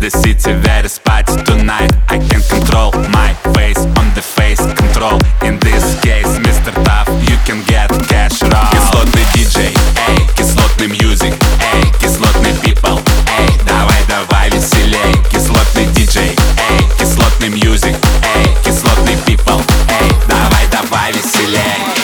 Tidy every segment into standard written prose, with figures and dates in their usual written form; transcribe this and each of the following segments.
the city, where is party tonight. I can't control my face on the face control. In this case, Mr. Tough, you can get cash raw. Кислотный диджей, эй, кислотный music, эй, кислотный people, эй, давай, давай веселей. Кислотный диджей, эй, кислотный music, эй, кислотный people, эй, давай, давай веселей.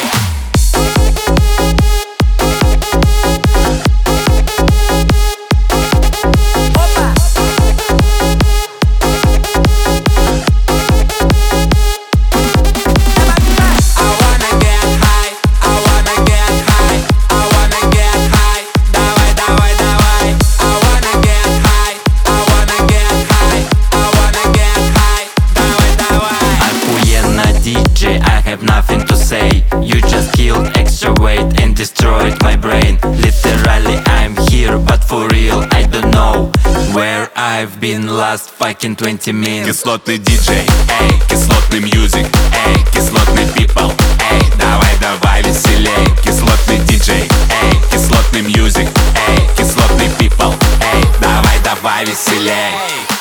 I have nothing to say. You just killed extra weight and destroyed my brain. Literally I'm here, but for real I don't know where I've been last fucking 20 minutes. Кислотный диджей, эй, кислотный music, эй, кислотный people, эй, давай, давай веселей. Кислотный диджей, эй, кислотный music, эй, кислотный people, эй, давай, давай веселей.